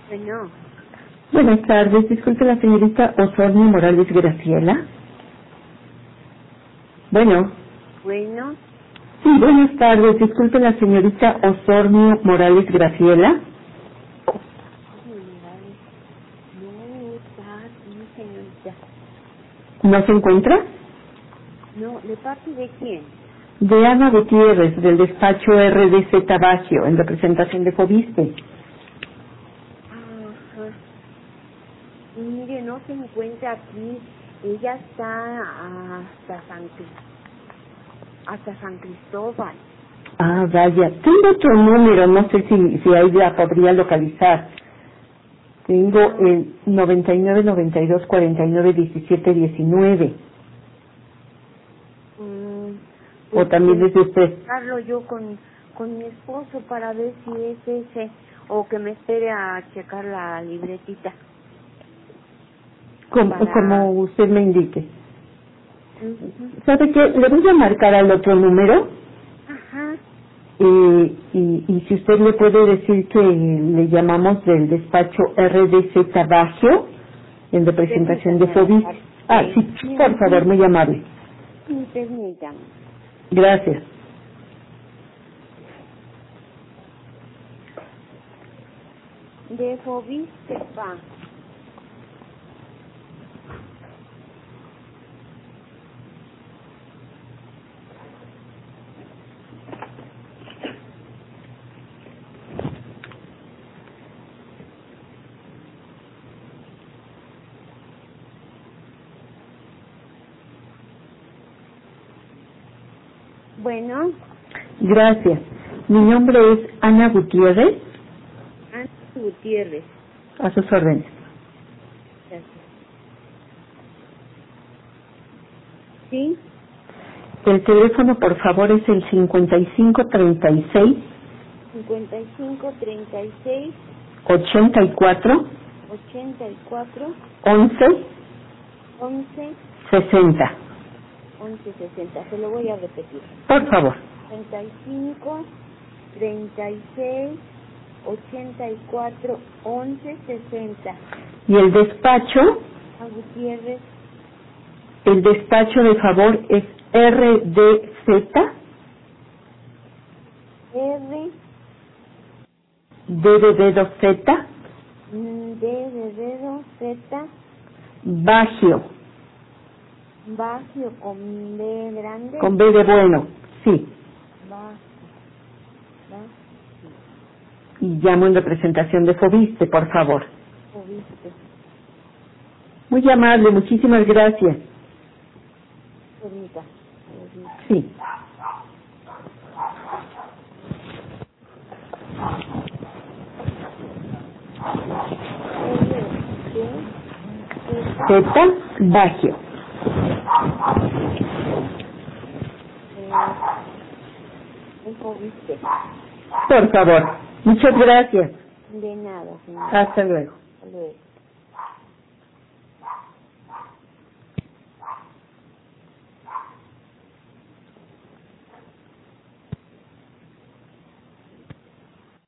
Bueno, Buenas tardes, disculpe la señorita Osornio Morales Graciela. Bueno, bueno, sí, buenas tardes, disculpe la señorita Osornio Morales Graciela. no está aquí, señorita. ¿No se encuentra? No, ¿de parte de quién? De Ana Gutiérrez, del despacho RDZ Bagio, en representación de Fobiste. Ajá. Mire, no se encuentra aquí. Ella está hasta San Cristóbal. Ah, vaya, tengo otro número, no sé si ahí la podría localizar. Tengo el 99 92 49 17 19. O también es de usted. Hablo yo con mi esposo para ver si es ese o que me espere a checar la libretita. Como usted me indique. Ujú. ¿Sabe qué? Le voy a marcar al otro número Ajá. y si usted le puede decir que le llamamos del despacho RDZ Bagio en representación de Fobis. Ah, sí, por favor, muy amable. Sí, permítame. Gracias. De Fobiste, pa. Bueno, Gracias. Mi nombre es Ana Gutiérrez, Ana Gutiérrez. a sus órdenes. Gracias. ¿Sí? El teléfono, por favor, es el 5536 5536 84 84 11 11 60. 1160. Se lo voy a repetir. Por favor. 55 36 84 11 60. Y el despacho, A Gutiérrez. el despacho de favor es RDZ, R D de dedo Z, D de dedo Z Bagio, Bagio con B grande. con B de bueno, sí. Bagio. Y llamo en representación de Fobiste, por favor. Fobiste. Muy amable, muchísimas gracias. Permita. Sí. Z, Bagio. Fobiste. Por favor. Muchas gracias. De nada, señor. Hasta luego. Hasta luego.